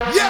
Yo!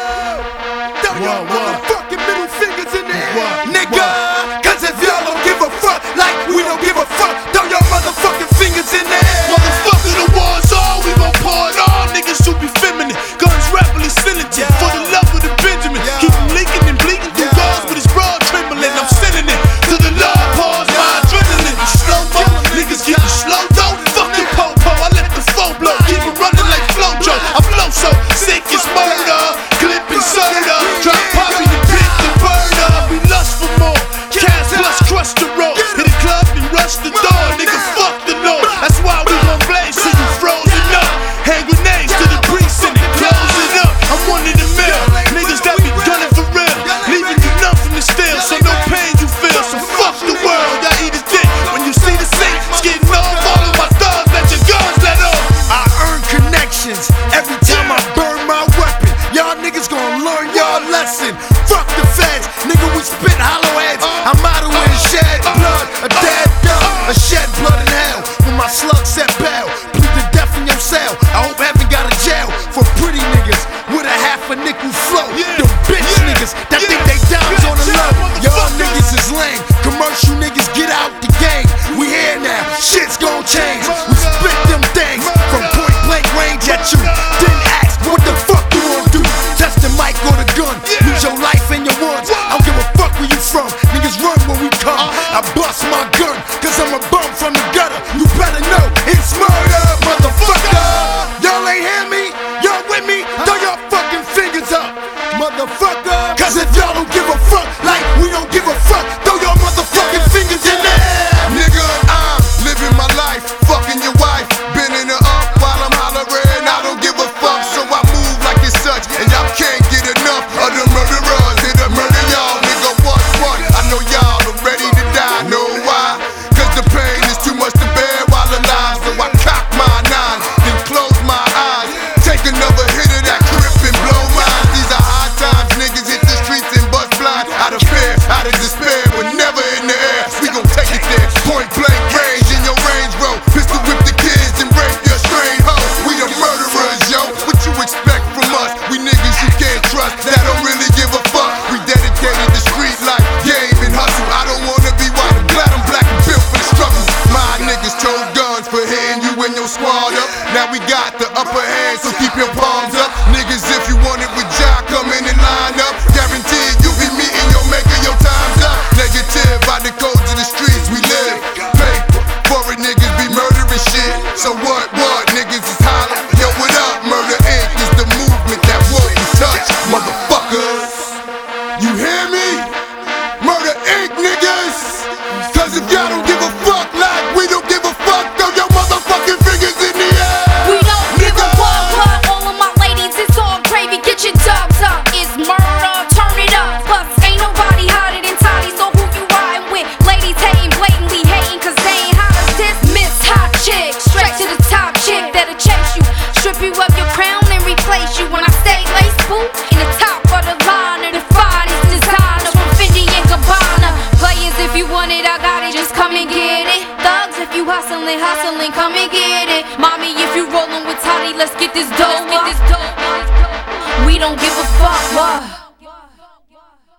Throw your motherfucking middle fingers in the air, nigga! Cause if y'all don't give a fuck like we don't give a fuck, throw your motherfucking fingers in the air! Motherfucker, the war's on, we gon' pour it on. Niggas should be feminine, guns rapidly synergy. For the love of the Benjamin, keep him leaking and bleeding through doors with his broad trembling. I'm sending it to the Lord, pause my adrenaline. Slow-mo, niggas getting slow though. Fuck your po-po, I let the flow blow. Keep it running like Flojo. I flow so sick it's murder. Clipping soda, drop poppy to pick the bird up. We lust for more, cash plus crush the road. Hit a club and rush the door, nigga fuck the Lord. That's why we gon' blaze till you frozen up. Hand grenades to the precinct and close it up. I'm one in the mill, niggas that be gunning for real, leaving you nothing to steal, so no pain you feel. So fuck the world, y'all eat his dick. When you see the saint, getting off all of my thugs, let your guns let off. I earn connections every time I burn my weapon. Y'all niggas gon' learn y'all lesson. Fuck the feds, nigga, we spit hollow heads. I'm out of here, shed blood, a dead dog, a shed blood in hell. When my slug set bail, plead the death in your cell. I hope heaven got a jail for pretty niggas with a half a nickel flow. Them bitch niggas that think they dimes on the low. Y'all niggas is lame, commercial niggas get out the game. We here now, shit's gon' change. We spit them things from point blank range at you. Then ask what the fuck you gon' do. Test the mic or the gun, lose your life in your woods. I don't give a fuck where you from, niggas run when we come. I bust my gun, cause I'm a bum from the gutter. You better know it's murder, motherfucker. Y'all ain't hear me? Y'all with me? Throw your fucking fingers up, motherfucker. Cause if y'all don't give a fuck like we don't give a fuck, throw your motherfucking fingers in there. Nigga, I'm living my life, fucking your wife, bending her up while I'm hollering. I don't give a fuck, so I move like it's such, and y'all can't get enough of the murderers. It'll murder y'all, nigga. What? I know y'all are ready to die. Know why? Cause the pain is too much to bear while alive. So I cock my nine, then close my eyes, take another hit of that grip and blow mine. These are hard times, niggas hit the streets and bust blind. Out of fear, out of despair, but never in the air. We gon' take it there, point blank range in your Range Rover. Pistol whip the kids and rape your strayed hoe. We the murderers, yo. What you expect from us? We niggas you can't trust, that don't really give a fuck. We dedicated to street life, game and hustle. I don't wanna be white, I'm glad I'm black and built for the struggle. My niggas chose guns for hitting you and your squad up. Now we got the upper hand, so keep your palms up. Niggas, if you want it with Jack, come in and line up. Guaranteed you'll be meeting your maker, your time's up. Negative, by the codes of the streets we live. Paper, foreign niggas be murdering shit. So what, niggas is holler. Yo, what up, Murder Inc. is the movement that won't be touched, motherfuckers. You hear me? Murder Inc. niggas. Cause if y'all don't give a fuck like we don't give a fuck, throw your motherfucking fingers in the air. We don't give a fuck, all of my ladies, it's all gravy, get your dogs up. It's murder, turn it up. Plus, ain't nobody hotter than Toddy, so who you riding with? Ladies hating, blatantly hating, cause they ain't hot as this. Miss Hot Chick, straight to the top chick that'll chase you, strip you of your crown and replace you. When I stay lace boot, in the top of the line of the finest designer from Fendi and Gabbana. Players, if you want it, I got it, just come and get it. Thugs, if you hustling, come and get it. Mommy, if you rolling with Toddy, let's get this dough. We don't give a fuck.